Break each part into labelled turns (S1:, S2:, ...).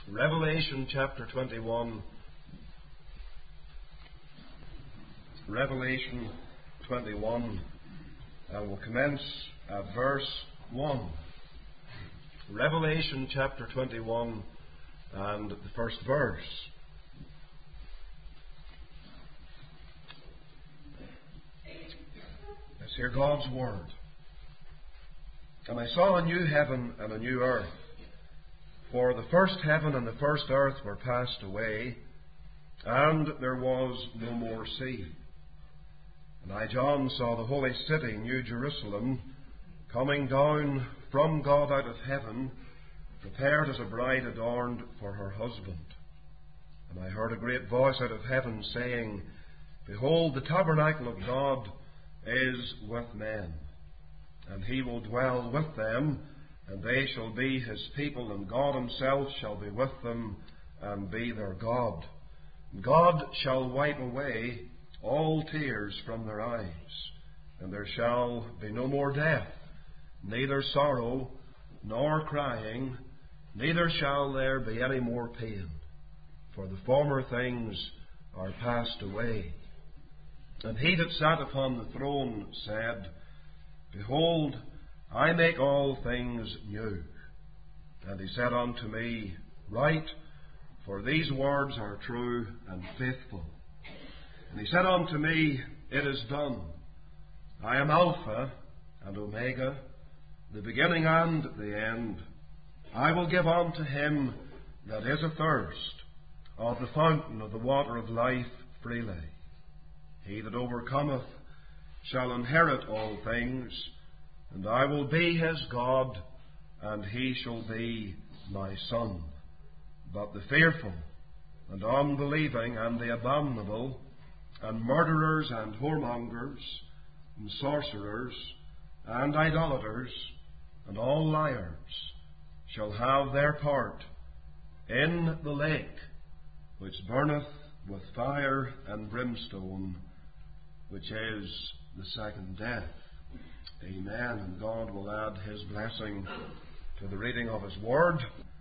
S1: Revelation chapter 21. Revelation 21. And we'll commence at verse 1. Revelation chapter 21 and the first verse. Let's hear God's word. And I saw a new heaven and a new earth. For the first heaven and the first earth were passed away, and there was no more sea. And I, John, saw the holy city, New Jerusalem, coming down from God out of heaven, prepared as a bride adorned for her husband. And I heard a great voice out of heaven saying, Behold, the tabernacle of God is with men, and he will dwell with them, and they shall be his people, and God himself shall be with them, and be their God. God shall wipe away all tears from their eyes, and there shall be no more death, neither sorrow, nor crying, neither shall there be any more pain, for the former things are passed away. And he that sat upon the throne said, Behold, I make all things new. And he said unto me, Write, for these words are true and faithful. And he said unto me, It is done. I am Alpha and Omega, the beginning and the end. I will give unto him that is athirst of the fountain of the water of life freely. He that overcometh shall inherit all things, and I will be his God, and he shall be my son. But the fearful, and unbelieving, and the abominable, and murderers, and whoremongers, and sorcerers, and idolaters, and all liars, shall have their part in the lake, which burneth with fire and brimstone, which is the second death. Amen. And God will add his blessing to the reading of his word.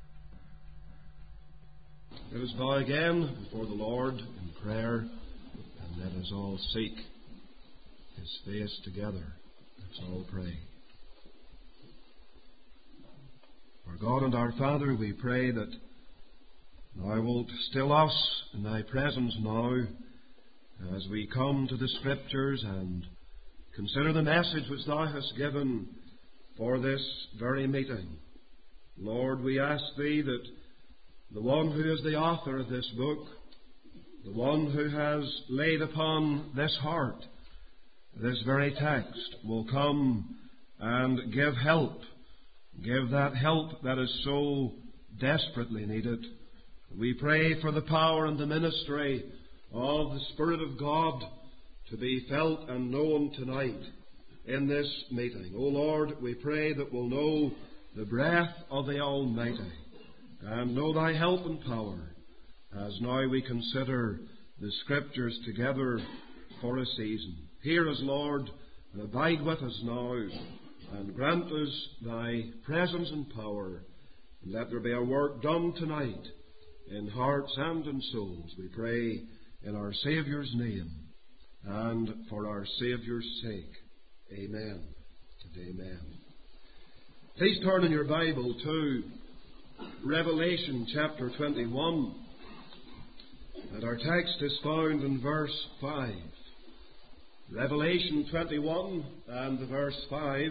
S1: Let us bow again before the Lord in prayer, and let us all seek his face together. Let's all pray. Our God and our Father, we pray that thou wilt still us in thy presence now as we come to the Scriptures and consider the message which thou hast given for this very meeting. Lord, we ask thee that the one who is the author of this book, the one who has laid upon this heart this very text, will come and give help. Give that help that is so desperately needed. We pray for the power and the ministry of the Spirit of God to be felt and known tonight in this meeting. O Lord, we pray that we'll know the breath of the Almighty and know thy help and power as now we consider the Scriptures together for a season. Hear us, Lord, and abide with us now, and grant us thy presence and power, and let there be a work done tonight in hearts and in souls. We pray in our Saviour's name and for our Saviour's sake. Amen and amen. Please turn in your Bible to Revelation chapter 21. And our text is found in verse 5. Revelation 21 and the verse 5.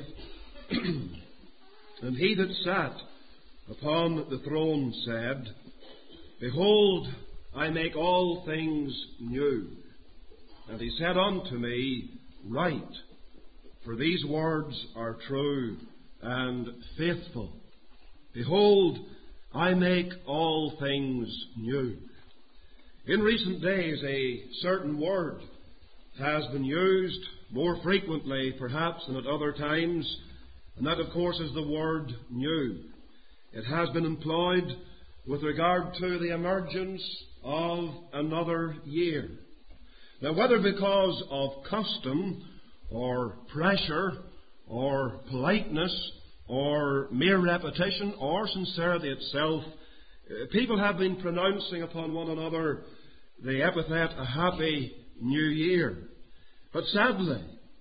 S1: And he that sat upon the throne said, Behold, I make all things new. And he said unto me, Write, for these words are true and faithful. Behold, I make all things new. In recent days, a certain word has been used more frequently, perhaps, than at other times, and that, of course, is the word new. It has been employed with regard to the emergence of another year. Now, whether because of custom or pressure or politeness or mere repetition or sincerity itself, People have been pronouncing upon one another the epithet, a happy new year. But sadly,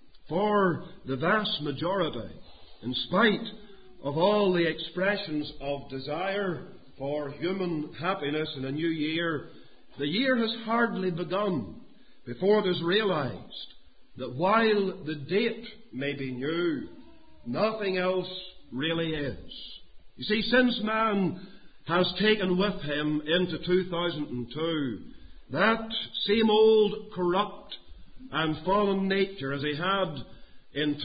S1: for the vast majority, in spite of all the expressions of desire for human happiness in a new year, the year has hardly begun before it is realized that while the date may be new, nothing else really is. You see, since man has taken with him into 2002 that same old corrupt and fallen nature as he had in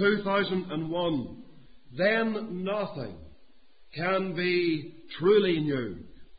S1: 2001, then nothing can be truly new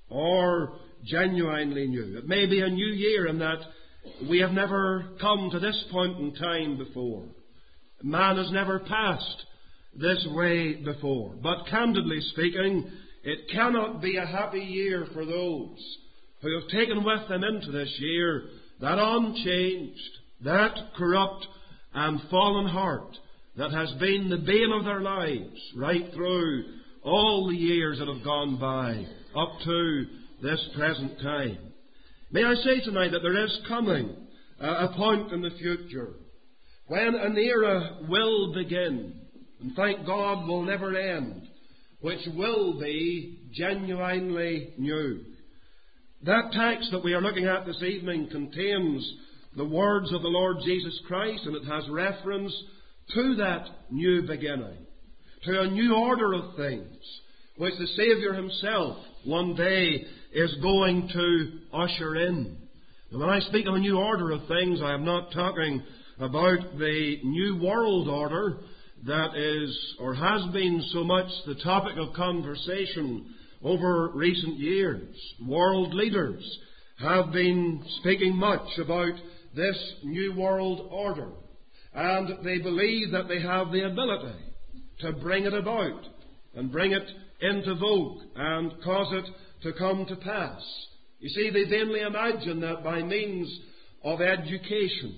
S1: or genuinely new. It may be a new year in that we have never come to this point in time before. Man has never passed this way before. But candidly speaking, it cannot be a happy year for those who have taken with them into this year that unchanged, that corrupt and fallen heart that has been the bane of their lives right through all the years that have gone by up to this present time. May I say tonight that there is coming a point in the future when an era will begin, and thank God will never end, which will be genuinely new. That text that we are looking at this evening contains the words of the Lord Jesus Christ, and it has reference to that new beginning, to a new order of things, which the Saviour himself one day is going to usher in. And when I speak of a new order of things, I am not talking about the new world order that is or has been so much the topic of conversation over recent years. World leaders have been speaking much about this new world order, and they believe that they have the ability to bring it about and bring it into vogue and cause it to come to pass. You see, they vainly imagine that by means of education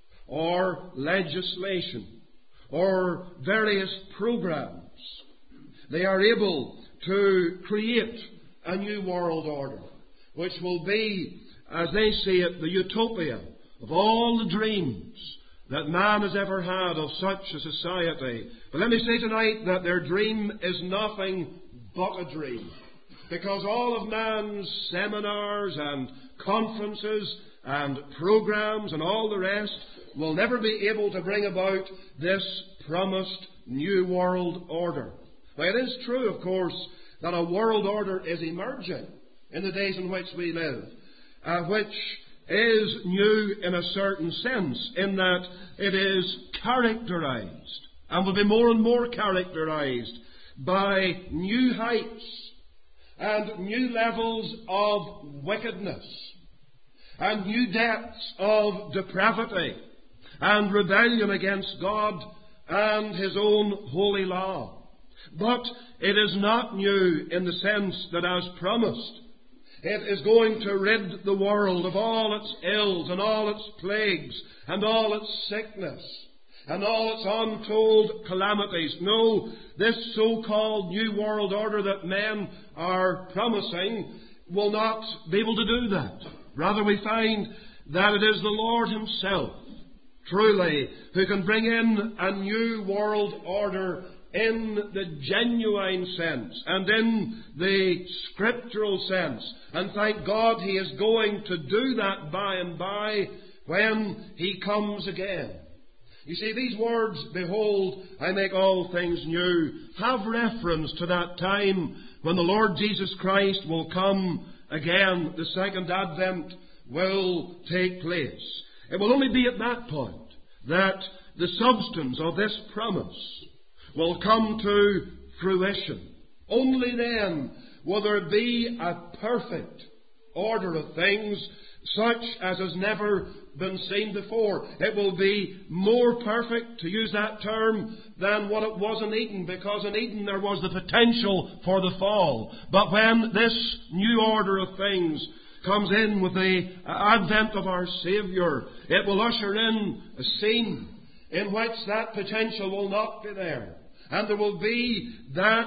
S1: or legislation or various programs, they are able to create a new world order, which will be, as they see it, the utopia of all the dreams that man has ever had of such a society. But let me say tonight that their dream is nothing but a dream, because all of man's seminars and conferences and programs and all the rest will never be able to bring about this promised new world order. Now, it is true, of course, that a world order is emerging in the days in which we live, which is new in a certain sense, in that it is characterized and will be more and more characterized by new heights and new levels of wickedness and new depths of depravity and rebellion against God and His own holy law. But it is not new in the sense that, as promised, it is going to rid the world of all its ills and all its plagues and all its sickness and all its untold calamities. No, this so-called new world order that men are promising will not be able to do that. Rather, we find that it is the Lord Himself, truly, who can bring in a new world order in the genuine sense and in the scriptural sense. And thank God He is going to do that by and by when He comes again. You see, these words, "Behold, I make all things new," have reference to that time when the Lord Jesus Christ will come again. The second advent will take place. It will only be at that point that the substance of this promise will come to fruition. Only then will there be a perfect order of things, such as has never been seen before. It will be more perfect, to use that term, than what it was in Eden, because in Eden there was the potential for the fall. But when this new order of things comes in with the advent of our Saviour, it will usher in a scene in which that potential will not be there. And there will be that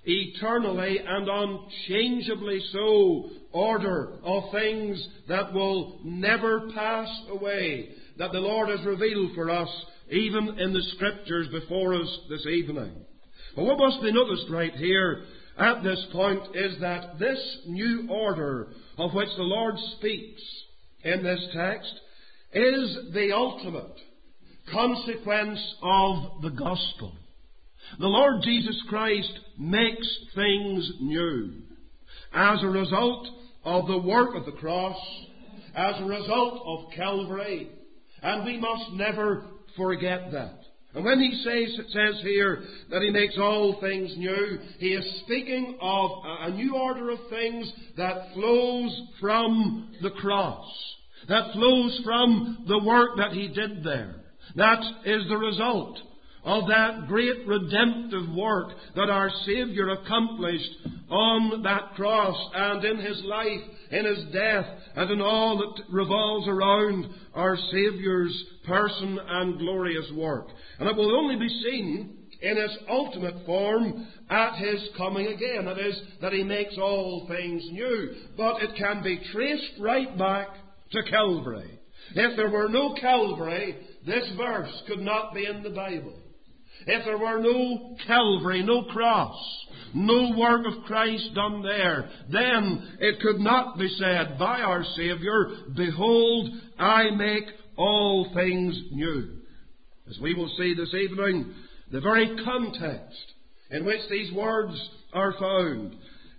S1: eternally and unchangeably so order of things that will never pass away, that the Lord has revealed for us even in the Scriptures before us this evening. But what must be noticed right here at this point is that this new order of which the Lord speaks in this text is the ultimate consequence of the gospel. The Lord Jesus Christ makes things new as a result of the work of the cross, as a result of Calvary, and we must never forget that. And when he says here that he makes all things new, he is speaking of a new order of things that flows from the cross, that flows from the work that he did there. That is the result of that great redemptive work that our Saviour accomplished on that cross and in his life, in his death, and in all that revolves around our Saviour's person and glorious work. And it will only be seen in its ultimate form at his coming again. That is, that he makes all things new. But it can be traced right back to Calvary. If there were no Calvary, this verse could not be in the Bible. If there were no Calvary, no cross, no work of Christ done there, then it could not be said by our Saviour, "Behold, I make all things new." As we will see this evening, the very context in which these words are found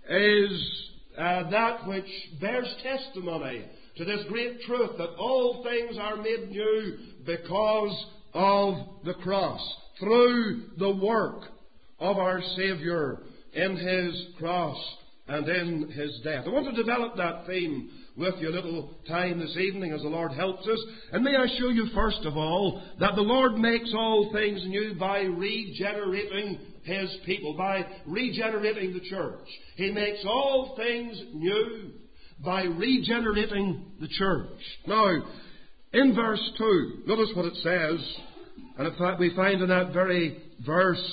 S1: is that which bears testimony to this great truth that all things are made new because of the cross, through the work of our Saviour in his cross and in his death. I want to develop that theme with you a little time this evening as the Lord helps us. And may I show you first of all that the Lord makes all things new by regenerating his people, by regenerating the church. He makes all things new by regenerating the church. Now, in verse 2, notice what it says. And in fact, we find in that very verse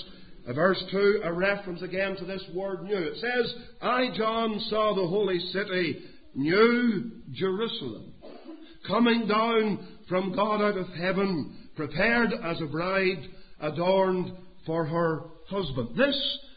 S1: 2, a reference again to this word new. It says, "I, John, saw the holy city, New Jerusalem, coming down from God out of heaven, prepared as a bride, adorned for her husband." This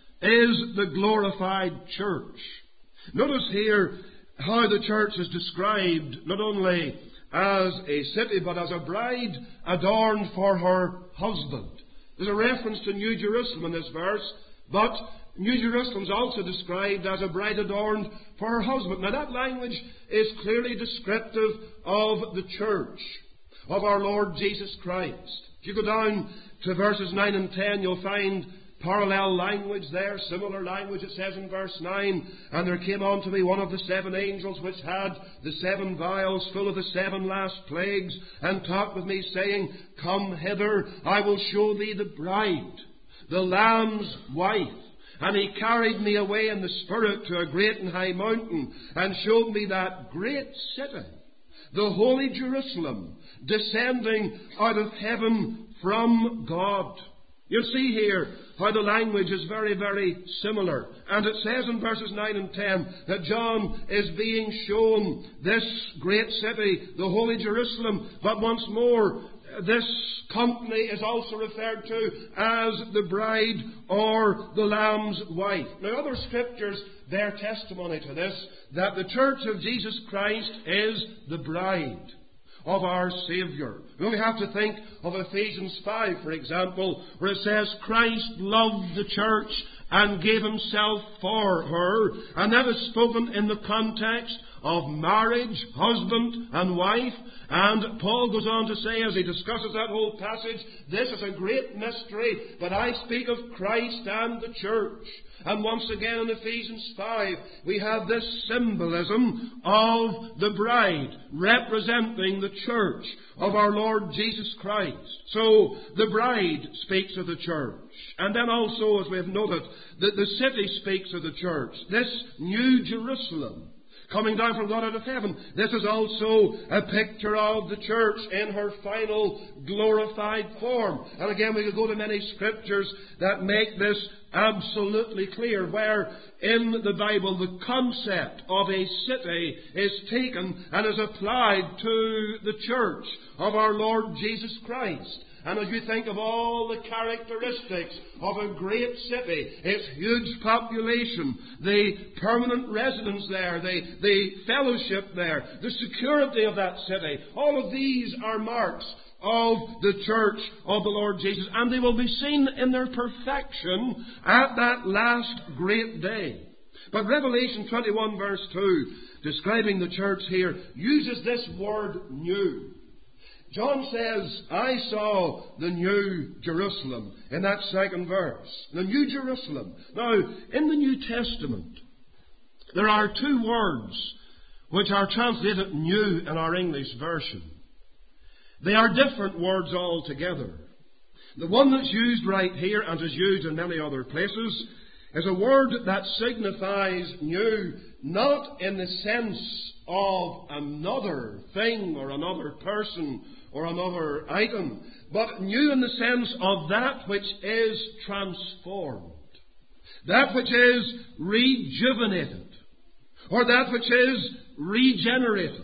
S1: is the glorified church. Notice here how the church is described not only as a city, but as a bride adorned for her husband. There's a reference to New Jerusalem in this verse, but New Jerusalem is also described as a bride adorned for her husband. Now that language is clearly descriptive of the church, of our Lord Jesus Christ. If you go down to verses 9 and 10, you'll find parallel language there, similar language. It says in verse 9, "And there came unto me one of the 7 angels which had the 7 vials full of the 7 last plagues, and talked with me, saying, Come hither, I will show thee the bride, the Lamb's wife. And he carried me away in the Spirit to a great and high mountain, and showed me that great city, the holy Jerusalem, descending out of heaven from God." You'll see here how the language is very, very similar. And it says in verses 9 and 10 that John is being shown this great city, the holy Jerusalem. But once more, this company is also referred to as the bride or the Lamb's wife. Now, other scriptures bear testimony to this, that the church of Jesus Christ is the bride of our Saviour. We only have to think of Ephesians 5, for example, where it says, "Christ loved the church and gave himself for her." And that is spoken in the context of marriage, husband and wife. And Paul goes on to say, as he discusses that whole passage, "This is a great mystery, but I speak of Christ and the church." And once again in Ephesians 5, we have this symbolism of the bride representing the church of our Lord Jesus Christ. So the bride speaks of the church. And then also, as we have noted, that the city speaks of the church. This New Jerusalem coming down from God out of heaven. This is also a picture of the church in her final glorified form. And again, we could go to many scriptures that make this absolutely clear, where in the Bible the concept of a city is taken and is applied to the church of our Lord Jesus Christ. And as you think of all the characteristics of a great city, its huge population, the permanent residence there, the fellowship there, the security of that city, all of these are marks of the church of the Lord Jesus. And they will be seen in their perfection at that last great day. But Revelation 21 verse 2, describing the church here, uses this word new. John says, I saw the New Jerusalem in that second verse. The New Jerusalem. Now, in the New Testament, there are two words which are translated new in our English version. They are different words altogether. The one that's used right here and is used in many other places is a word that signifies new, not in the sense of another thing or another person or another item, but new in the sense of that which is transformed, that which is rejuvenated, or that which is regenerated.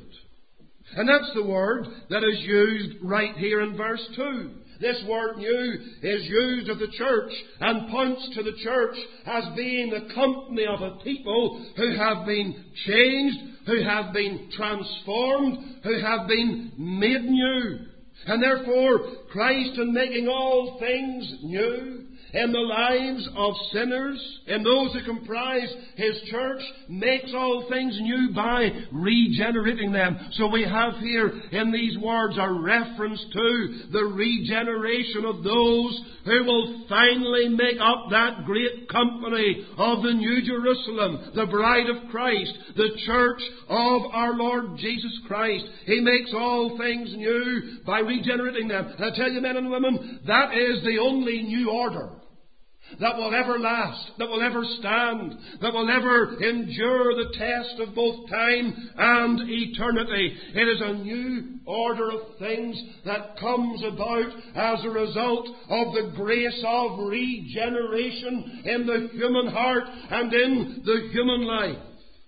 S1: And that's the word that is used right here in verse 2. This word new is used of the church and points to the church as being the company of a people who have been changed, who have been transformed, who have been made new. And therefore, Christ, in making all things new in the lives of sinners, in those who comprise His church, makes all things new by regenerating them. So we have here in these words a reference to the regeneration of those who will finally make up that great company of the New Jerusalem, the bride of Christ, the church of our Lord Jesus Christ. He makes all things new by regenerating them. And I tell you, men and women, that is the only new order that will ever last, that will ever stand, that will ever endure the test of both time and eternity. It is a new order of things that comes about as a result of the grace of regeneration in the human heart and in the human life.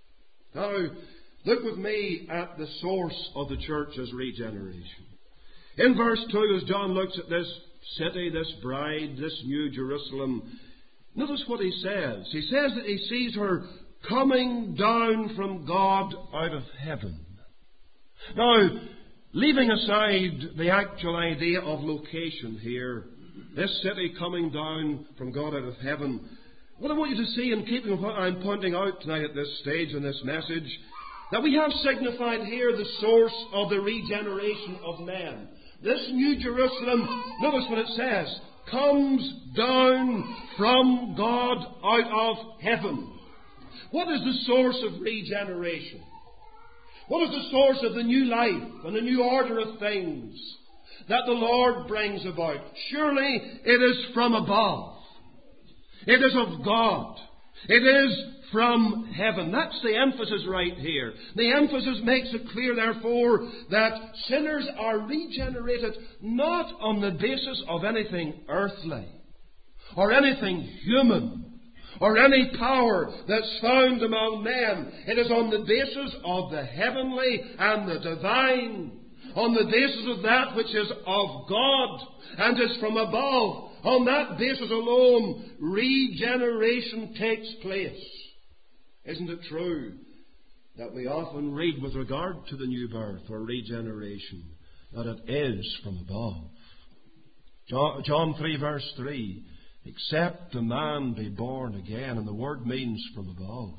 S1: Now, look with me at the source of the church's regeneration. In verse 2, as John looks at this city, this bride, this New Jerusalem, notice what he says. He says that he sees her coming down from God out of heaven. Now, leaving aside the actual idea of location here, this city coming down from God out of heaven, what I want you to see, in keeping with what I'm pointing out tonight at this stage in this message, that we have signified here the source of the regeneration of men. This New Jerusalem, notice what it says, comes down from God out of heaven. What is the source of regeneration? What is the source of the new life and the new order of things that the Lord brings about? Surely it is from above. It is of God. It is from heaven. That's the emphasis right here. The emphasis makes it clear, therefore, that sinners are regenerated not on the basis of anything earthly, or anything human, or any power that's found among men. It is on the basis of the heavenly and the divine, on the basis of that which is of God and is from above. On that basis alone, regeneration takes place. Isn't it true that we often read with regard to the new birth or regeneration that it is from above? John 3 verse 3, except a man be born again, and the word means from above.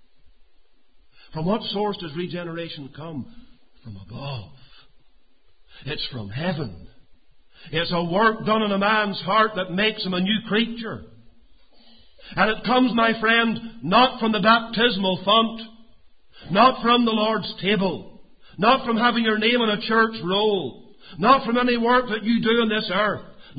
S1: From what source does regeneration come? From above. It's from heaven. It's a work done in a man's heart that makes him a new creature. And it comes, my friend, not from the baptismal font, not from the Lord's table, not from having your name on a church roll, not from any work that you do on this earth,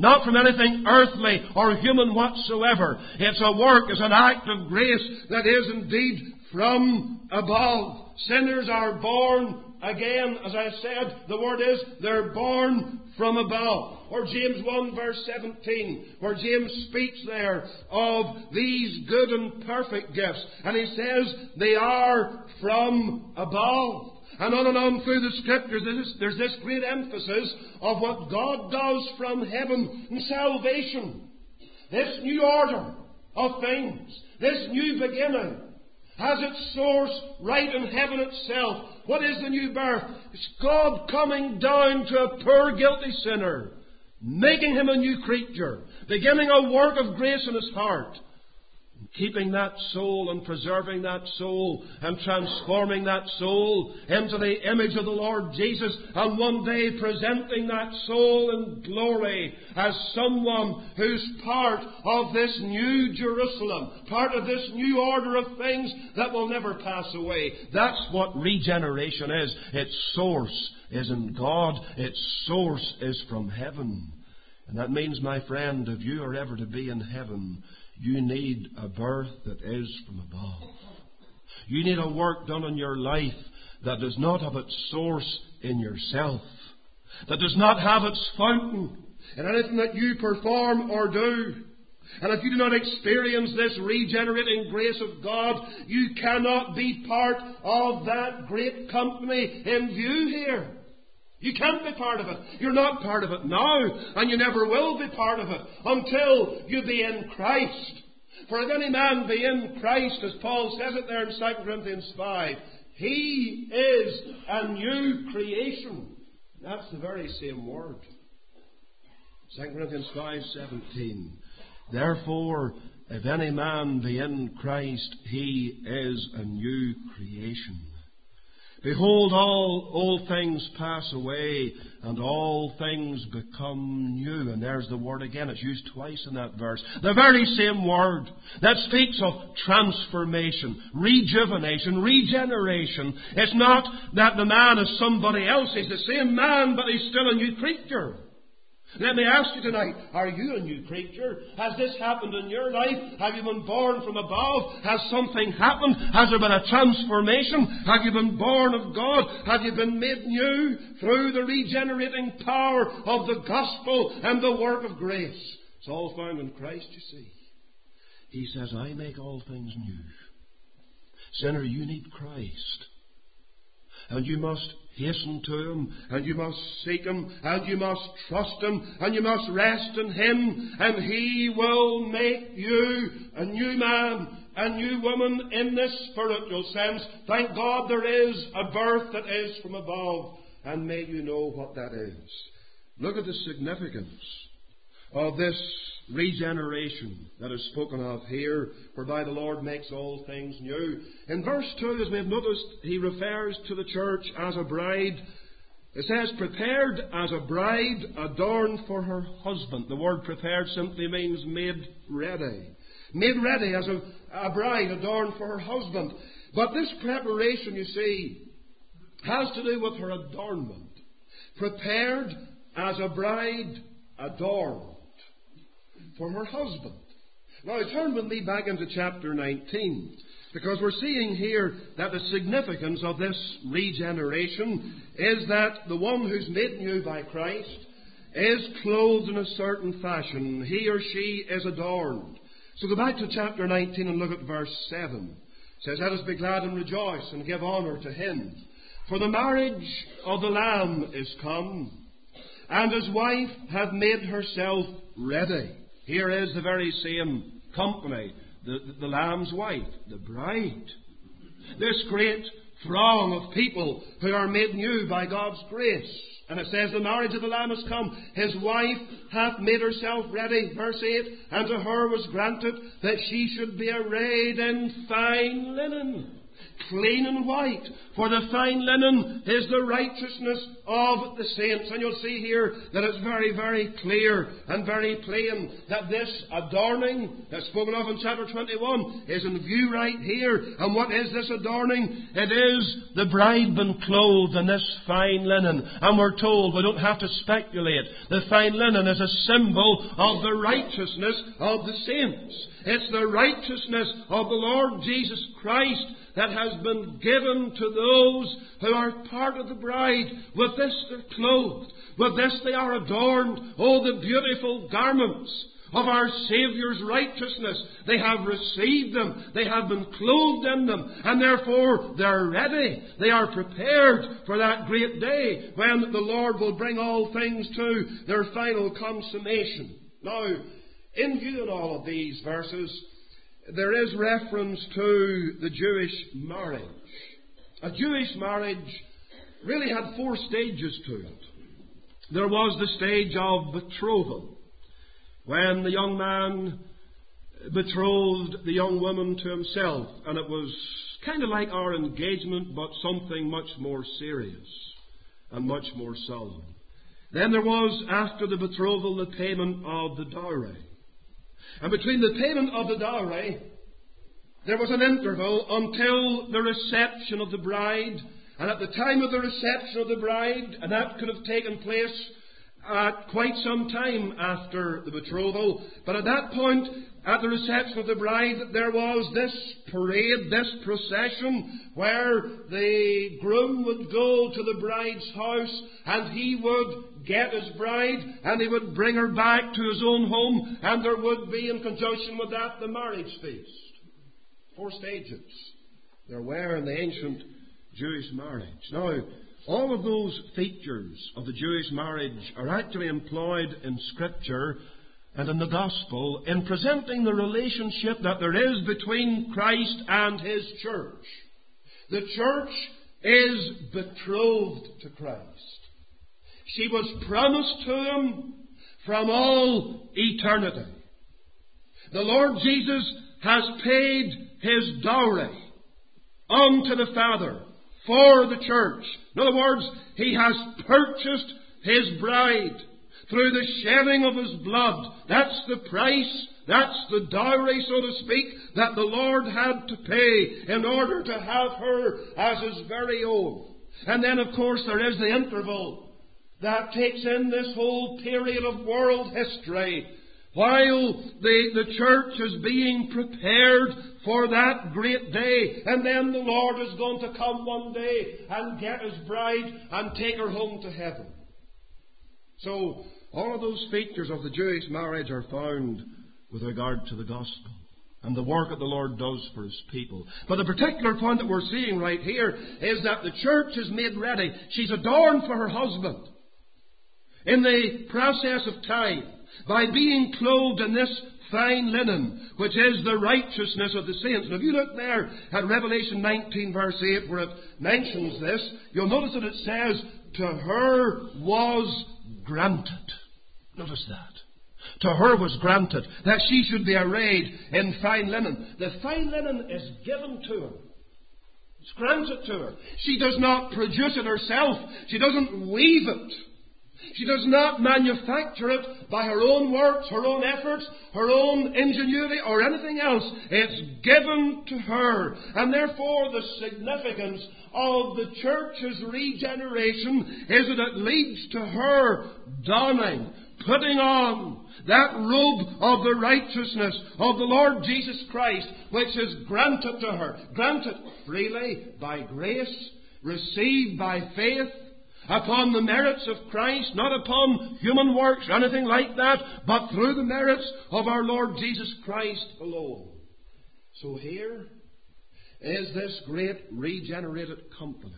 S1: not from anything earthly or human whatsoever. It's a work, it's an act of grace that is indeed from above. Sinners are born again. As I said, the word is, they're born from above. Or James 1 verse 17, where James speaks there of these good and perfect gifts. And he says they are from above. And on through the Scriptures, there's this great emphasis of what God does from heaven in salvation. This new order of things, this new beginning, has its source right in heaven itself. What is the new birth? It's God coming down to a poor guilty sinner, making him a new creature, beginning a work of grace in his heart, keeping that soul and preserving that soul and transforming that soul into the image of the Lord Jesus, and one day presenting that soul in glory as someone who's part of this new Jerusalem, part of this new order of things that will never pass away. That's what regeneration is. Its source is in God. Its source is from heaven. And that means, my friend, if you are ever to be in heaven, you need a birth that is from above. You need a work done in your life that does not have its source in yourself, that does not have its fountain in anything that you perform or do. And if you do not experience this regenerating grace of God, you cannot be part of that great company in view here. You can't be part of it. You're not part of it now, and you never will be part of it until you be in Christ. For if any man be in Christ, as Paul says it there in 2 Corinthians 5, he is a new creation. That's the very same word. 2 Corinthians 5:17. Therefore, if any man be in Christ, he is a new creation. Behold, all old things pass away, and all things become new. And there's the word again. It's used twice in that verse. The very same word that speaks of transformation, rejuvenation, regeneration. It's not that the man is somebody else. He's the same man, but he's still a new creature. Let me ask you tonight, are you a new creature? Has this happened in your life? Have you been born from above? Has something happened? Has there been a transformation? Have you been born of God? Have you been made new through the regenerating power of the gospel and the work of grace? It's all found in Christ, you see. He says, I make all things new. Sinner, you need Christ. And you must hasten to Him, and you must seek Him, and you must trust Him, and you must rest in Him, and He will make you a new man, a new woman in this spiritual sense. Thank God there is a birth that is from above, and may you know what that is. Look at the significance of this regeneration that is spoken of here, whereby the Lord makes all things new. In verse 2, as we have noticed, he refers to the church as a bride. It says, prepared as a bride adorned for her husband. The word prepared simply means made ready. Made ready as a bride adorned for her husband. But this preparation, you see, has to do with her adornment. Prepared as a bride adorned for her husband. Now turn with me back into chapter 19, because we're seeing here that the significance of this regeneration is that the one who's made new by Christ is clothed in a certain fashion. He or she is adorned. So go back to chapter 19 and look at verse 7. It says, let us be glad and rejoice and give honour to Him. For the marriage of the Lamb is come, and His wife hath made herself ready. Here is the very same company, the Lamb's wife, the bride. This great throng of people who are made new by God's grace. And it says, the marriage of the Lamb has come. His wife hath made herself ready. Verse 8, and to her was granted that she should be arrayed in fine linen, clean and white. For the fine linen is the righteousness of the saints. And you'll see here that it's very, very clear and very plain that this adorning that's spoken of in chapter 21 is in view right here. And what is this adorning? It is the bride been clothed in this fine linen. And we're told, we don't have to speculate, the fine linen is a symbol of the righteousness of the saints. It's the righteousness of the Lord Jesus Christ that has been given to those who are part of the bride. With this they're clothed. With this they are adorned. Oh, the beautiful garments of our Saviour's righteousness. They have received them. They have been clothed in them. And therefore they're ready. They are prepared for that great day when the Lord will bring all things to their final consummation. Now, in view of all of these verses, there is reference to the Jewish marriage. A Jewish marriage really had 4 stages to it. There was the stage of betrothal, when the young man betrothed the young woman to himself, and it was kind of like our engagement, but something much more serious and much more solemn. Then there was, after the betrothal, the payment of the dowry. And between the payment of the dowry, there was an interval until the reception of the bride. And at the time of the reception of the bride, and that could have taken place at quite some time after the betrothal, but at that point, at the reception of the bride, there was this parade, this procession, where the groom would go to the bride's house, and he would get his bride, and he would bring her back to his own home, and there would be, in conjunction with that, the marriage feast. 4 stages there were in the ancient Jewish marriage. Now, all of those features of the Jewish marriage are actually employed in Scripture and in the Gospel in presenting the relationship that there is between Christ and His church. The church is betrothed to Christ. She was promised to Him from all eternity. The Lord Jesus has paid His dowry unto the Father for the church. In other words, He has purchased His bride through the shedding of His blood. That's the price, that's the dowry, so to speak, that the Lord had to pay in order to have her as His very own. And then, of course, there is the interval that takes in this whole period of world history while the church is being prepared for that great day. And then the Lord is going to come one day and get His bride and take her home to heaven. So, all of those features of the Jewish marriage are found with regard to the gospel and the work that the Lord does for His people. But the particular point that we're seeing right here is that the church is made ready. She's adorned for her husband in the process of time by being clothed in this fine linen, which is the righteousness of the saints. And if you look there at Revelation 19 verse 8, where it mentions this, you'll notice that it says, to her was granted. Notice that. To her was granted that she should be arrayed in fine linen. The fine linen is given to her. It's granted to her. She does not produce it herself. She doesn't weave it. She does not manufacture it by her own works, her own efforts, her own ingenuity, or anything else. It's given to her. And therefore the significance of the church's regeneration is that it leads to her donning, putting on that robe of the righteousness of the Lord Jesus Christ, which is granted to her. Granted freely by grace, received by faith, upon the merits of Christ, not upon human works or anything like that, but through the merits of our Lord Jesus Christ alone. So here is this great regenerated company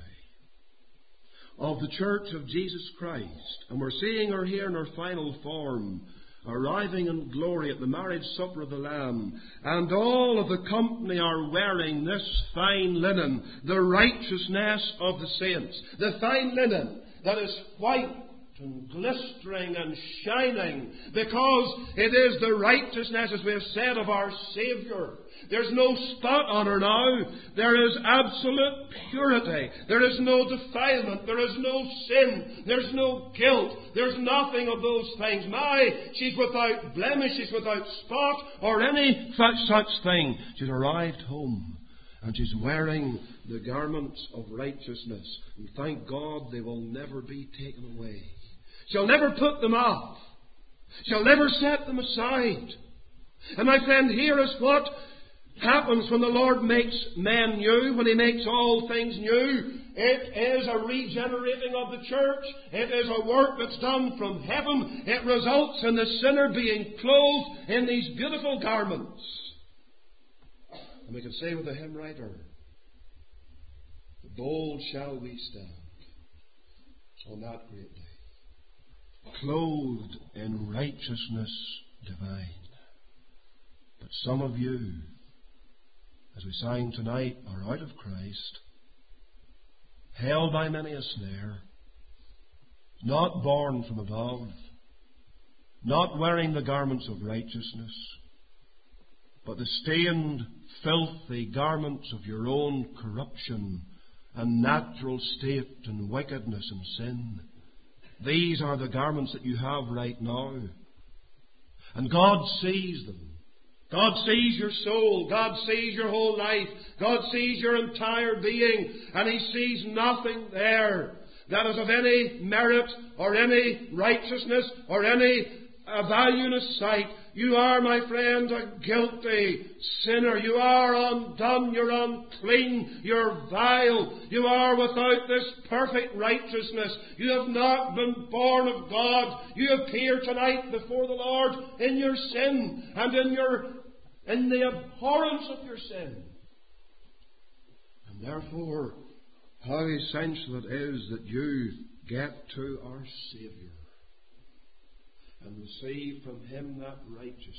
S1: of the Church of Jesus Christ. And we're seeing her here in her final form, arriving in glory at the marriage supper of the Lamb. And all of the company are wearing this fine linen, the righteousness of the saints. The fine linen that is white and glistering and shining, because it is the righteousness, as we have said, of our Saviour. There's no spot on her now. There is absolute purity. There is no defilement. There is no sin. There's no guilt. There's nothing of those things. She's without blemish. She's without spot or any such thing. She's arrived home, and she's wearing the garments of righteousness. And thank God they will never be taken away. She'll never put them off. She'll never set them aside. And my friend, here is what happens when the Lord makes men new, when He makes all things new. It is a regenerating of the church. It is a work that's done from heaven. It results in the sinner being clothed in these beautiful garments. And we can say with the hymn writer, bold shall we stand on that great day, clothed in righteousness divine. But some of you, as we sang tonight, are out of Christ, held by many a snare, not born from above, not wearing the garments of righteousness, but the stained, filthy garments of your own corruption and natural state and wickedness and sin. These are the garments that you have right now. And God sees them. God sees your soul. God sees your whole life. God sees your entire being. And He sees nothing there that is of any merit or any righteousness or any value in His sight. You are, my friend, a guilty sinner. You are undone. You're unclean. You're vile. You are without this perfect righteousness. You have not been born of God. You appear tonight before the Lord in your sin and in the abhorrence of your sin. And therefore, how essential it is that you get to our Saviour and receive from Him that righteousness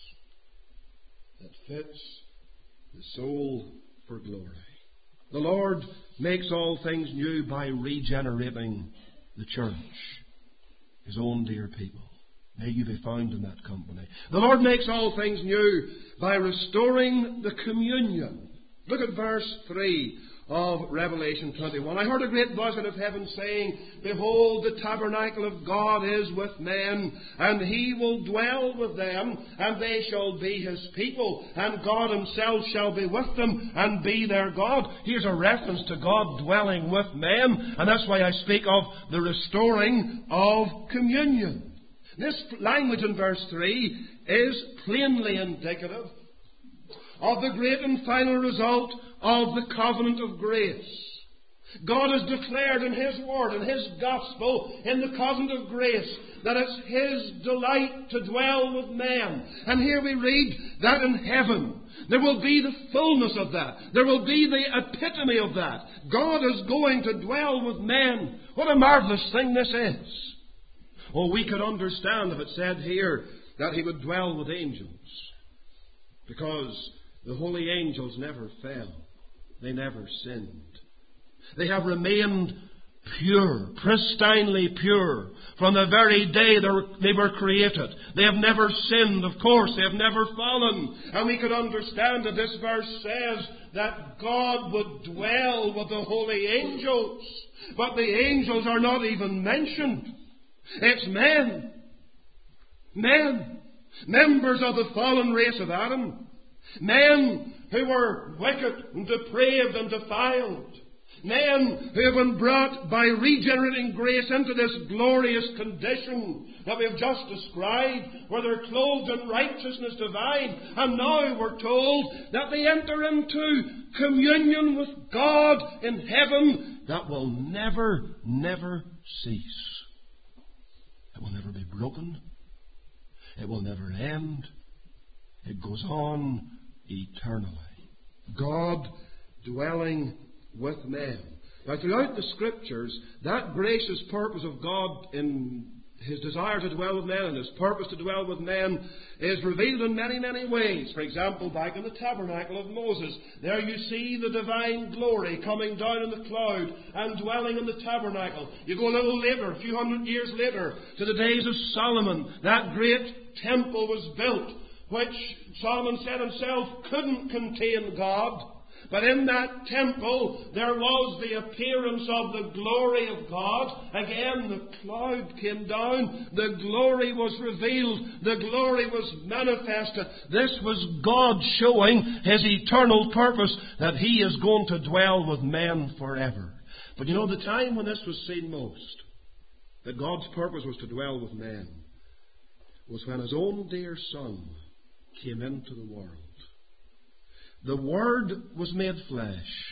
S1: that fits the soul for glory. The Lord makes all things new by regenerating the church, His own dear people. May you be found in that company. The Lord makes all things new by restoring the communion. Look at verse 3 of Revelation 21. I heard a great voice out of heaven saying, Behold, the tabernacle of God is with men, and He will dwell with them, and they shall be His people, and God Himself shall be with them, and be their God. Here's a reference to God dwelling with men, and that's why I speak of the restoring of communion. This language in verse 3 is plainly indicative of the great and final result of the covenant of grace. God has declared in His Word, in His Gospel, in the covenant of grace, that it's His delight to dwell with men. And here we read that in heaven there will be the fullness of that. There will be the epitome of that. God is going to dwell with men. What a marvellous thing this is. Oh, we could understand if it said here that He would dwell with angels, because the holy angels never fell. They never sinned. They have remained pure, pristinely pure, from the very day they were created. They have never sinned, of course. They have never fallen. And we could understand that this verse says that God would dwell with the holy angels. But the angels are not even mentioned. It's men. Men. Members of the fallen race of Adam. Men who were wicked and depraved and defiled. Men who have been brought by regenerating grace into this glorious condition that we have just described, where they're clothed in righteousness divine. And now we're told that they enter into communion with God in heaven that will never, never cease. It will never be broken. It will never end. It goes on eternally. God dwelling with men. Now, throughout the Scriptures, that gracious purpose of God in His desire to dwell with men and His purpose to dwell with men is revealed in many, many ways. For example, back in the tabernacle of Moses, there you see the divine glory coming down in the cloud and dwelling in the tabernacle. You go a little later, a few hundred years later, to the days of Solomon. That great temple was built, which Solomon said himself couldn't contain God. But in that temple there was the appearance of the glory of God. Again, the cloud came down. The glory was revealed. The glory was manifested. This was God showing His eternal purpose, that He is going to dwell with men forever. But you know, the time when this was seen most, that God's purpose was to dwell with men, was when His own dear Son came into the world. The Word was made flesh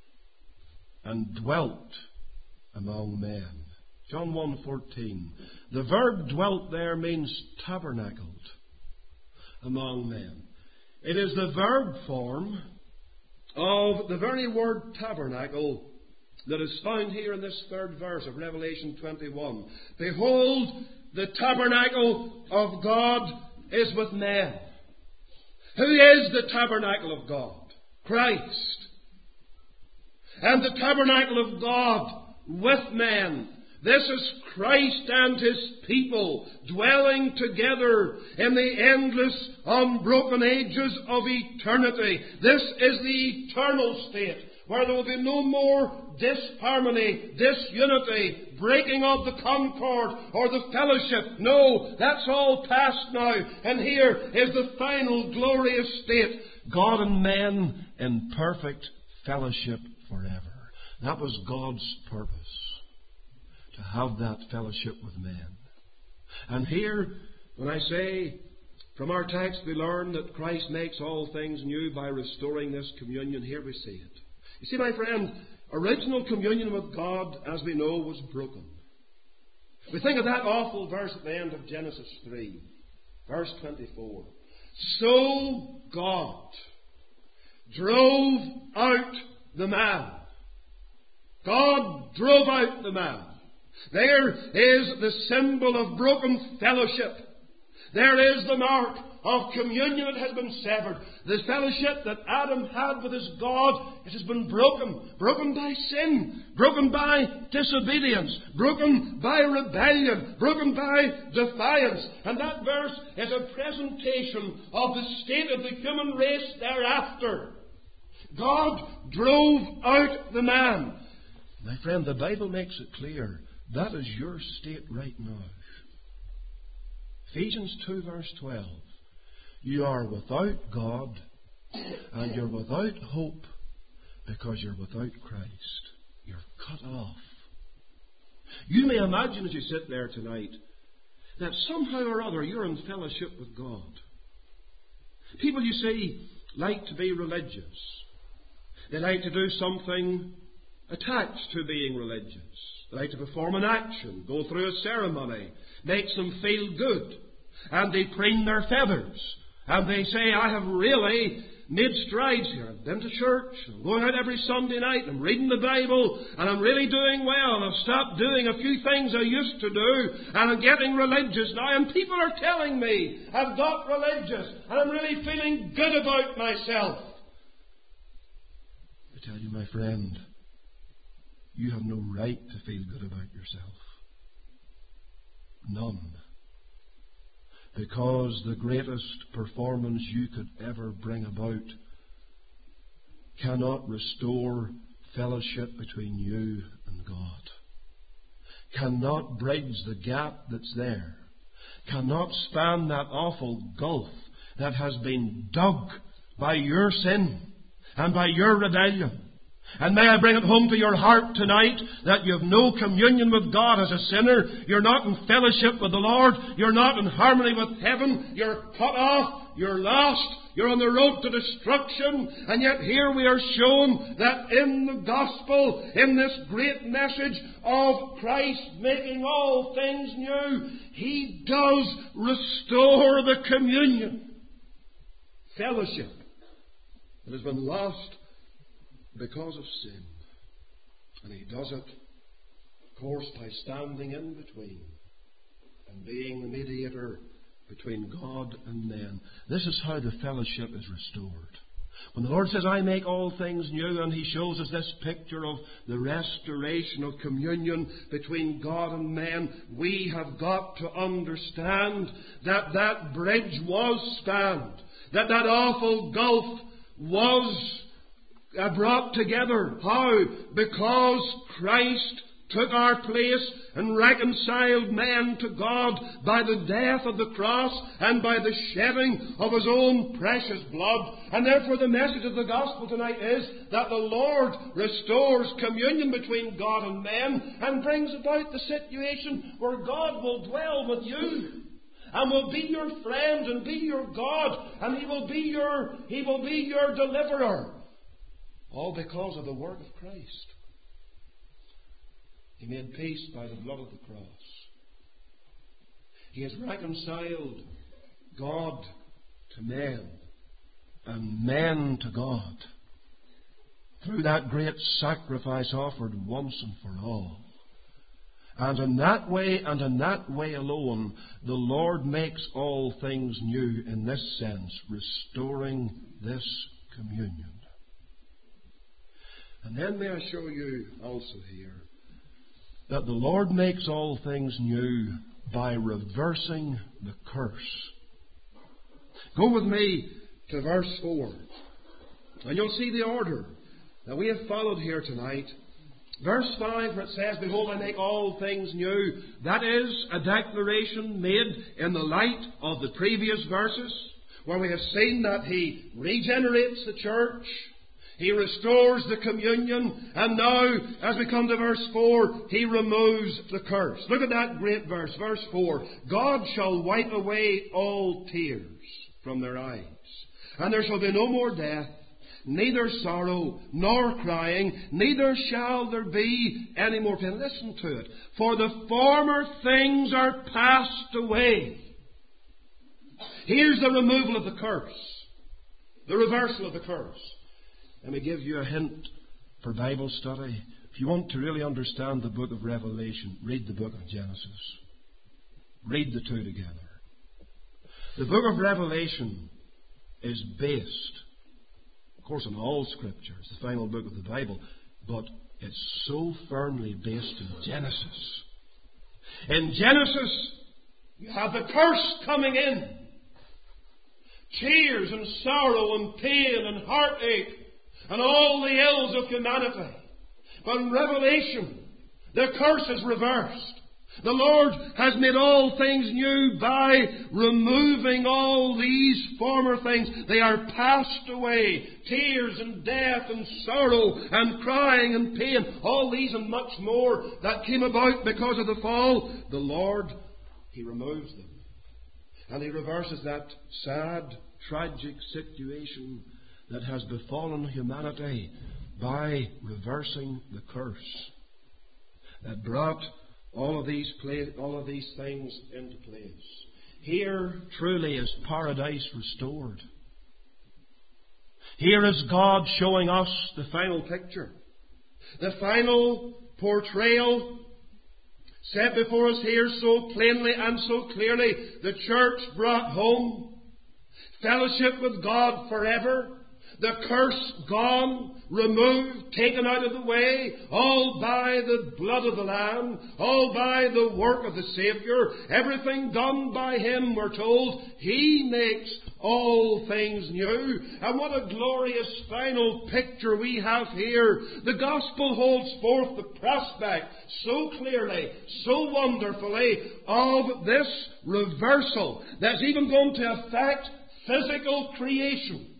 S1: and dwelt among men. John 1:14. The verb dwelt there means tabernacled among men. It is the verb form of the very word tabernacle that is found here in this third verse of Revelation 21. Behold, the tabernacle of God is with men. Who is the tabernacle of God? Christ. And the tabernacle of God with men. This is Christ and His people dwelling together in the endless, unbroken ages of eternity. This is the eternal state, where there will be no more disharmony, disunity, breaking of the concord or the fellowship. No, that's all past now. And here is the final glorious state. God and men in perfect fellowship forever. That was God's purpose, to have that fellowship with men. And here, when I say, from our text we learn that Christ makes all things new by restoring this communion, here we see it. You see, my friend, original communion with God, as we know, was broken. We think of that awful verse at the end of Genesis 3, verse 24. So God drove out the man. God drove out the man. There is the symbol of broken fellowship. There is the mark of communion that has been severed. The fellowship that Adam had with his God, it has been broken. Broken by sin. Broken by disobedience. Broken by rebellion. Broken by defiance. And that verse is a presentation of the state of the human race thereafter. God drove out the man. My friend, the Bible makes it clear that is your state right now. Ephesians 2 verse 12. You are without God and you're without hope because you're without Christ. You're cut off. You may imagine as you sit there tonight that somehow or other you're in fellowship with God. People, you see, like to be religious. They like to do something attached to being religious. They like to perform an action, go through a ceremony, makes them feel good. And they preen their feathers. And they say, I have really made strides here. I've been to church. I'm going out every Sunday night. I'm reading the Bible. And I'm really doing well. I've stopped doing a few things I used to do. And I'm getting religious now. And people are telling me I've got religious. And I'm really feeling good about myself. I tell you, my friend, you have no right to feel good about yourself. None. Because the greatest performance you could ever bring about cannot restore fellowship between you and God. Cannot bridge the gap that's there. Cannot span that awful gulf that has been dug by your sin and by your rebellion. And may I bring it home to your heart tonight that you have no communion with God as a sinner. You're not in fellowship with the Lord. You're not in harmony with heaven. You're cut off. You're lost. You're on the road to destruction. And yet here we are shown that in the gospel, in this great message of Christ making all things new, He does restore the communion, fellowship that has been lost because of sin. And He does it, of course, by standing in between and being the mediator between God and men. This is how the fellowship is restored. When the Lord says, I make all things new, and He shows us this picture of the restoration of communion between God and men, we have got to understand that that bridge was spanned, that that awful gulf was brought together. How? Because Christ took our place and reconciled men to God by the death of the cross and by the shedding of His own precious blood. And therefore the message of the gospel tonight is that the Lord restores communion between God and men and brings about the situation where God will dwell with you and will be your friend and be your God, and He will be your deliverer. All because of the work of Christ. He made peace by the blood of the cross. He has reconciled God to men and men to God through that great sacrifice offered once and for all. And in that way and in that way alone, the Lord makes all things new in this sense, restoring this communion. And then may I show you also here that the Lord makes all things new by reversing the curse. Go with me to verse 4, and you'll see the order that we have followed here tonight. Verse 5, where it says, Behold, I make all things new. That is a declaration made in the light of the previous verses, where we have seen that He regenerates the church, He restores the communion, and now, as we come to verse 4, He removes the curse. Look at that great verse, verse 4. God shall wipe away all tears from their eyes, and there shall be no more death, neither sorrow nor crying, neither shall there be any more pain. Listen to it. For the former things are passed away. Here's the removal of the curse, the reversal of the curse. Let me give you a hint for Bible study. If you want to really understand the book of Revelation, read the book of Genesis. Read the two together. The book of Revelation is based, of course, on all Scripture. It's the final book of the Bible. But it's so firmly based in Genesis. In Genesis, you have the curse coming in. Tears and sorrow and pain and heartache and all the ills of humanity. But in Revelation, the curse is reversed. The Lord has made all things new by removing all these former things. They are passed away. Tears and death and sorrow and crying and pain. All these and much more that came about because of the fall. The Lord, He removes them. And He reverses that sad, tragic situation that has befallen humanity by reversing the curse that brought all of these things into place. Here truly is paradise restored. Here is God showing us the final picture, the final portrayal set before us here so plainly and so clearly. The church brought home, fellowship with God forever, the curse gone, removed, taken out of the way, all by the blood of the Lamb, all by the work of the Saviour, everything done by Him, we're told. He makes all things new. And what a glorious final picture we have here. The Gospel holds forth the prospect so clearly, so wonderfully, of this reversal that's even going to affect physical creation.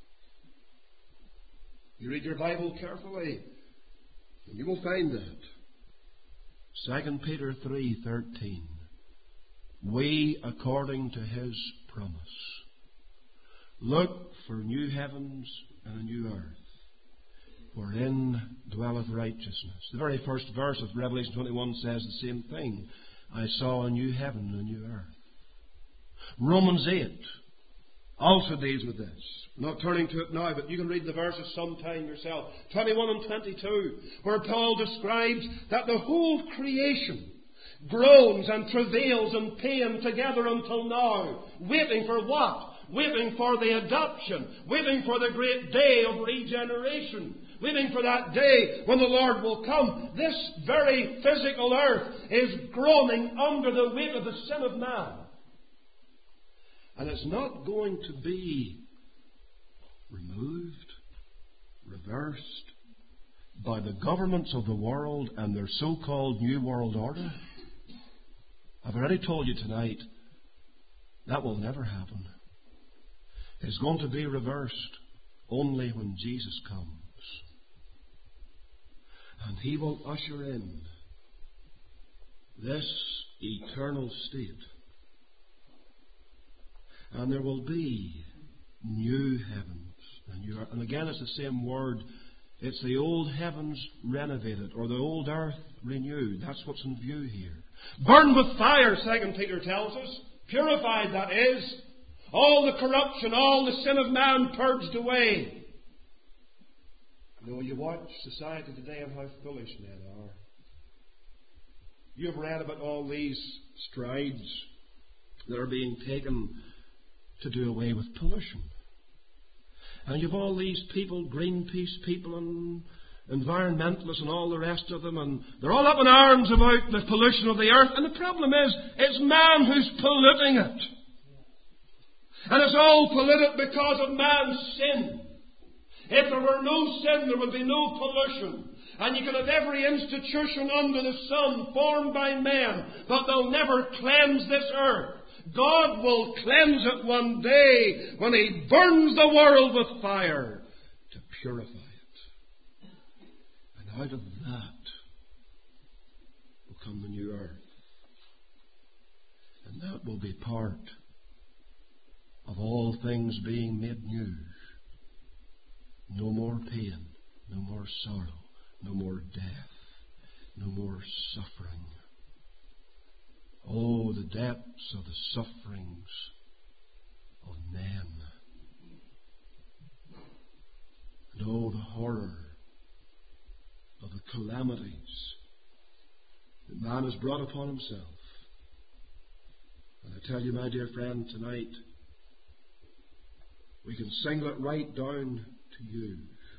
S1: You read your Bible carefully, and you will find that. 2 Peter 3:13. We, according to His promise, look for new heavens and a new earth, wherein dwelleth righteousness. The very first verse of Revelation 21 says the same thing. I saw a new heaven and a new earth. Romans 8 also deals with this. I'm not turning to it now, but you can read the verses sometime yourself. 21 and 22, where Paul describes that the whole creation
S2: groans and travails and pain together until now. Waiting for what? Waiting for the adoption. Waiting for the great day of regeneration. Waiting for that day when the Lord will come. This very physical earth is groaning under the weight of the sin of man. And it's not going to be removed, reversed by the governments of the world and their so-called New World Order. I've already told you tonight, that will never happen. It's going to be reversed only when Jesus comes. And He will usher in this eternal state. And there will be new heavens and new earth. And again, it's the same word. It's the old heavens renovated, or the old earth renewed. That's what's in view here. Burned with fire, 2 Peter tells us. Purified, that is. All the corruption, all the sin of man purged away. You know, you watch society today and how foolish men are. You've read about all these strides that are being taken to do away with pollution. And you've all these people, Greenpeace people and environmentalists and all the rest of them, and they're all up in arms about the pollution of the earth. And the problem is, it's man who's polluting it. And it's all polluted because of man's sin. If there were no sin, there would be no pollution. And you could have every institution under the sun formed by men, but they'll never cleanse this earth. God will cleanse it one day when He burns the world with fire to purify it. And out of that will come the new earth. And that will be part of all things being made new. No more pain, no more sorrow, no more death, no more suffering. Oh, the depths of the sufferings of men. And oh, the horror of the calamities that man has brought upon himself. And I tell you, my dear friend, tonight, we can single it right down to you.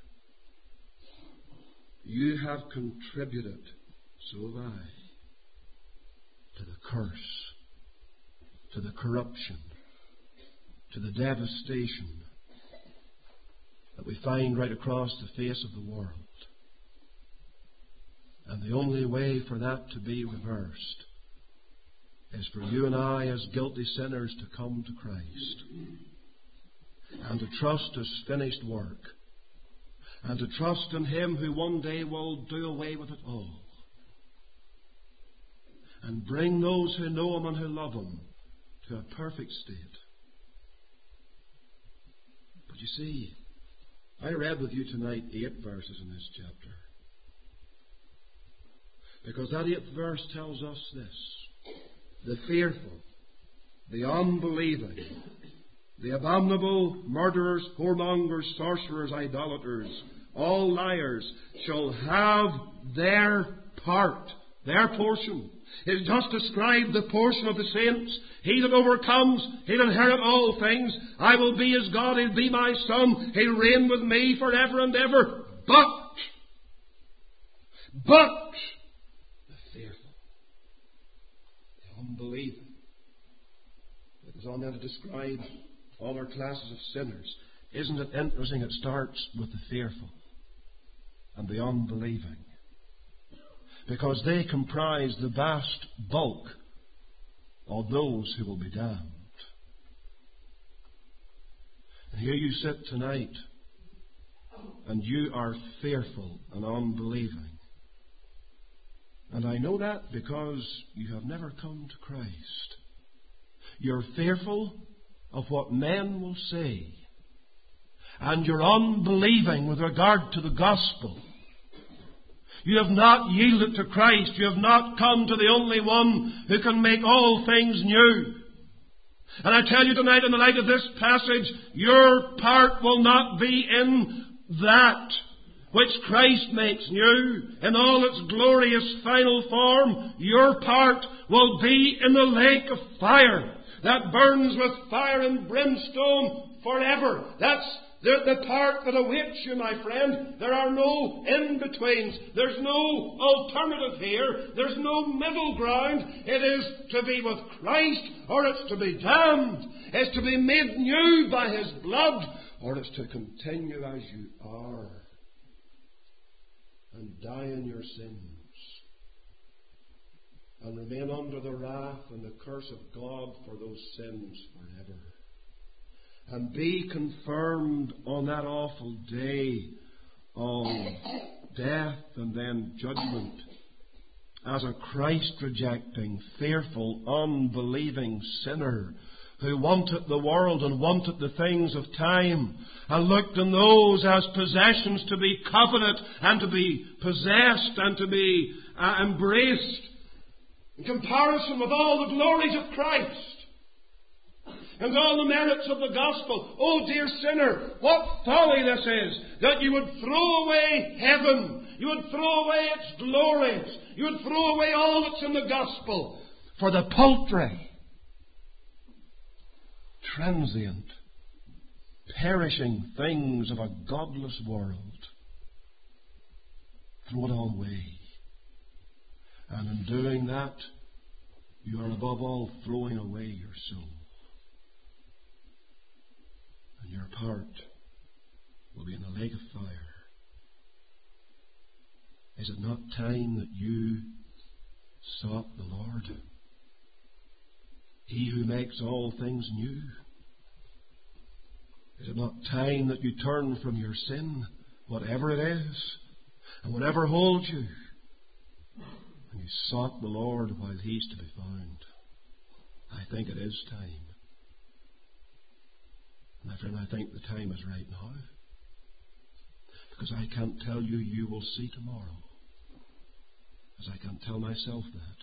S2: You have contributed, so have I, to the curse, to the corruption, to the devastation that we find right across the face of the world. And the only way for that to be reversed is for you and I, as guilty sinners, to come to Christ and to trust His finished work and to trust in Him who one day will do away with it all and bring those who know Him and who love Him to a perfect state. But you see, I read with you tonight 8 verses in this chapter. Because that 8th verse tells us this: the fearful, the unbelieving, the abominable, murderers, whoremongers, sorcerers, idolaters, all liars shall have their part, their portion. It just described the portion of the saints. He that overcomes, he'll inherit all things. I will be his God, he'll be my son. He'll reign with me forever and ever. But the fearful, the unbelieving. It goes on there to describe all our classes of sinners. Isn't it interesting? It starts with the fearful and the unbelieving, because they comprise the vast bulk of those who will be damned. And here you sit tonight, and you are fearful and unbelieving. And I know that because you have never come to Christ. You're fearful of what men will say. And you're unbelieving with regard to the gospel. You have not yielded to Christ. You have not come to the only one who can make all things new. And I tell you tonight, in the light of this passage, your part will not be in that. which Christ makes new in all its glorious final form, your part will be in the lake of fire that burns with fire and brimstone forever. That's the part that awaits you, my friend. There are no in-betweens. There's no alternative here. There's no middle ground. It is to be with Christ, or it's to be damned. It's to be made new by His blood, or it's to continue as you are and die in your sins and remain under the wrath and the curse of God for those sins forever. And be confirmed on that awful day of death and then judgment as a Christ-rejecting, fearful, unbelieving sinner who wanted the world and wanted the things of time and looked on those as possessions to be coveted and to be possessed and to be embraced in comparison with all the glories of Christ and all the merits of the gospel. Oh, dear sinner, what folly this is, that you would throw away heaven, you would throw away its glories, you would throw away all that's in the gospel for the paltry, transient, perishing things of a godless world. Throw it all away. And in doing that, you are above all throwing away your soul. And your part will be in the lake of fire. Is it not time that you sought the Lord? He who makes all things new. Is it not time that you turn from your sin, whatever it is, and whatever holds you, and you sought the Lord while He's to be found? I think it is time. My friend, I think the time is right now. Because I can't tell you you will see tomorrow, as I can't tell myself that.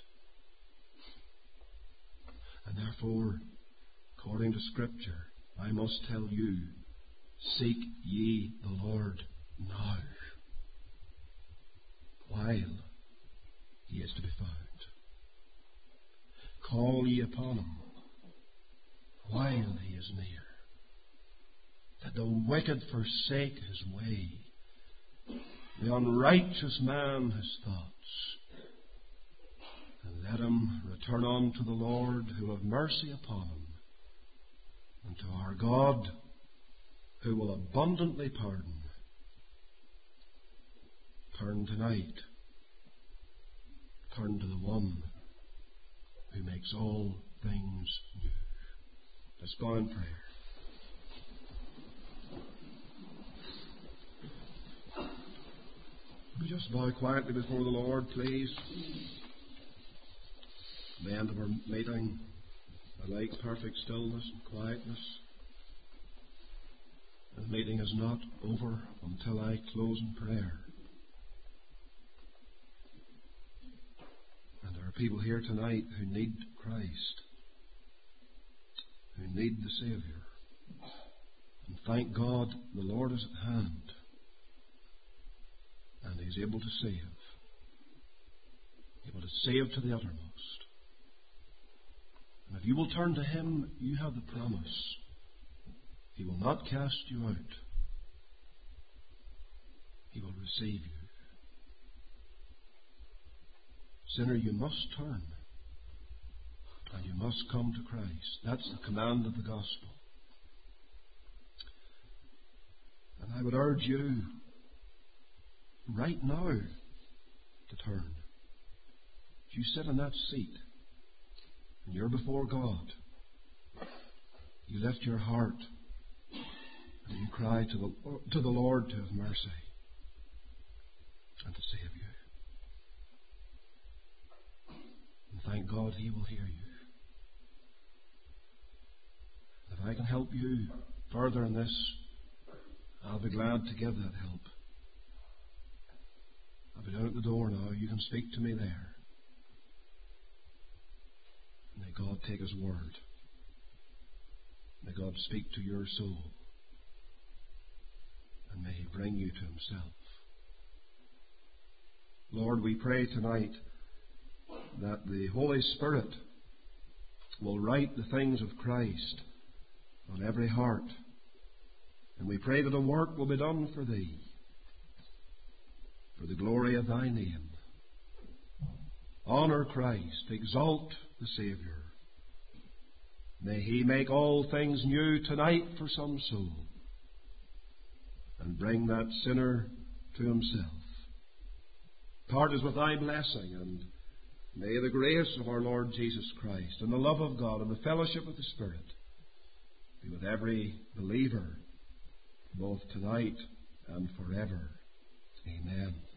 S2: And therefore, according to Scripture, I must tell you, seek ye the Lord now, while He is to be found. Call ye upon Him, while He is near. That the wicked forsake his way, the unrighteous man his thoughts, and let him return unto the Lord, who have mercy upon him, and to our God, who will abundantly pardon. Turn tonight. Turn to the one who makes all things new. Let's go in prayer. We just bow quietly before the Lord, please. At the end of our meeting, I like perfect stillness and quietness. The meeting is not over until I close in prayer. And there are people here tonight who need Christ, who need the Saviour. And thank God the Lord is at hand. And He's able to save. Able to save to the uttermost. And if you will turn to Him, you have the promise. He will not cast you out. He will receive you. Sinner, you must turn. And you must come to Christ. That's the command of the gospel. And I would urge you right now to turn. If you sit in that seat and you're before God, you lift your heart and you cry to the Lord to have mercy and to save you. And thank God He will hear you. If I can help you further in this, I'll be glad to give that help. I'll be down at the door now. You can speak to me there. May God take His word. May God speak to your soul. And may He bring you to Himself.
S1: Lord, we pray tonight that the Holy Spirit will write the things of Christ on every heart. And we pray that a work will be done for Thee, for the glory of Thy name. Honor Christ, exalt the Saviour. May He make all things new tonight for some soul, and bring that sinner to Himself. Part us with Thy blessing, and may the grace of our Lord Jesus Christ, and the love of God, and the fellowship of the Spirit be with every believer, both tonight and forever. Amen.